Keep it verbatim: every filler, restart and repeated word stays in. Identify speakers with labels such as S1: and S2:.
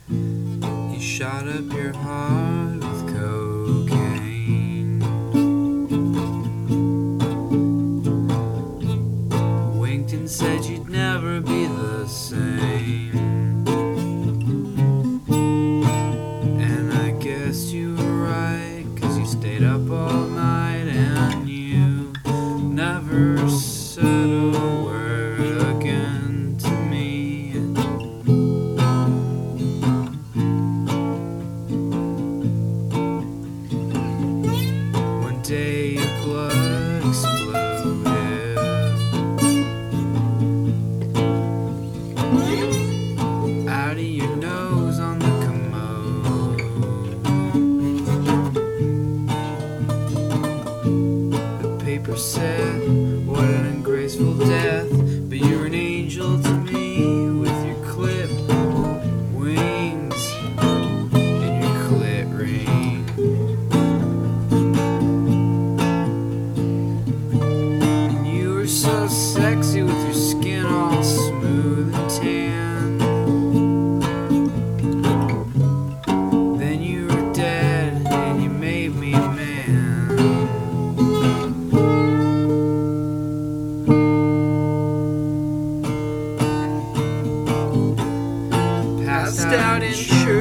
S1: You shot up your heart with cocaine. Winked and said you'd never be the same. And I guess you were right, 'cause you stayed up all night and you never said a word again to me. One day your blood exploded out of your nose on the commode. The paper said, what an ungraceful death, but you're an angel to me with your clipped wings and your clit ring. And you were so sexy with your skin all smooth and tan. Then you were dead and you made me a man. Passed out in church